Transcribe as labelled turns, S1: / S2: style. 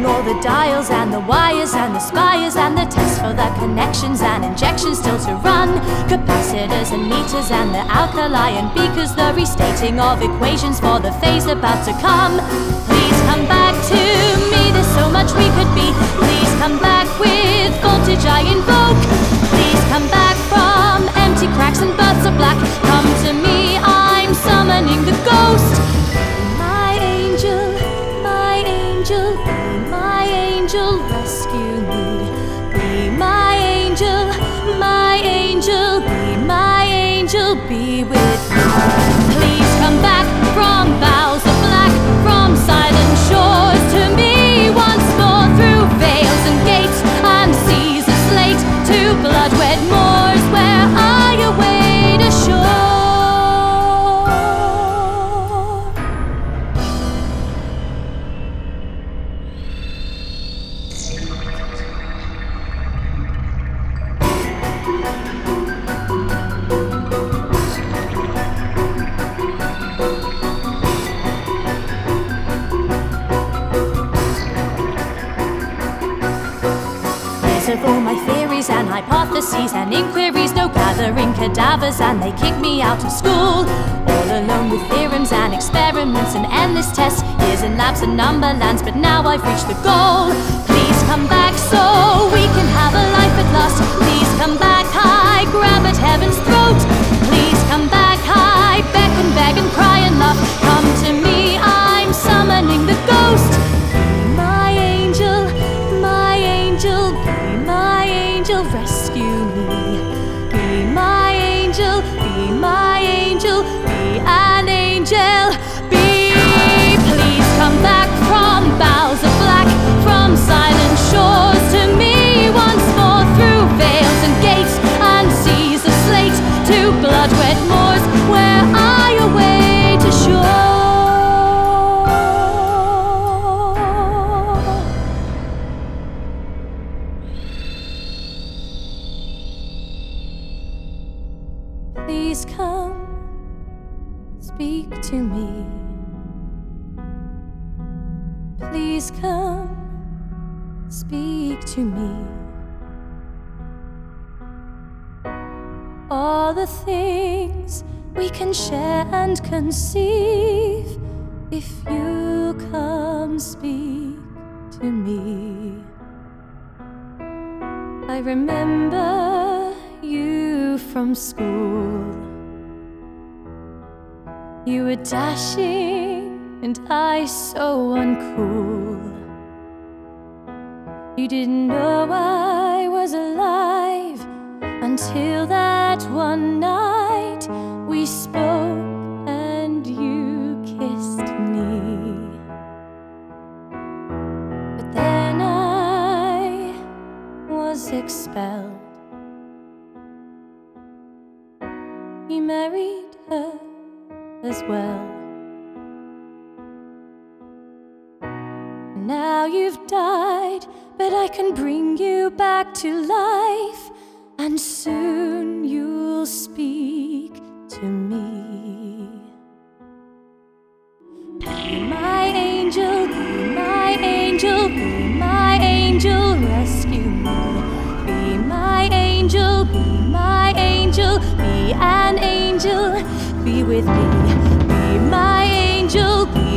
S1: all the dials and the wires and the spires and the tests for the connections and injections still to run, capacitors and meters and the alkali and beakers, the restating of equations for the phase about to come. Please come back to me, there's so much we could be. Please come back with voltage I invoke. Please come back from empty cracks and births of black. Come to me, I'm summoning the ghost. My angel, be my angel, rescue me. Be my angel, be my angel, be with me. Please come back from boughs of black, from silent shores to me once more, through veils and gates and seas of slate, to blood-red moors where I await a shore. Of all my theories and hypotheses and inquiries, no gathering cadavers and they kick me out of school. All alone with theorems and experiments and endless tests, years in labs and numberlands, but now I've reached the goal. Please come back so we can have a life at last. Please come back, I grab at heaven's throat. Please come back, I beckon, beg and cry and laugh. Come to me, I'm summoning the ghost. Be my angel, be my angel, rescue me. Be my angel, be an angel, be. Please come back from boughs of black, from silent shores to me once more, through veils and gates and seas of slate, to blood-red moors where I await a shore. Please come, speak to me. Please come, speak to me. All the things we can share and conceive, if you come speak to me. I remember you from school. You were dashing and I so uncool. You didn't know I was alive until that one night we spoke and you kissed me. But then I was expelled. You married her as well. Now you've died, but I can bring you back to life, and soon you'll speak to me. Be my angel, be my angel, be my angel, rescue me. Be my angel, be my angel, be an angel, be with me. Be my angel, be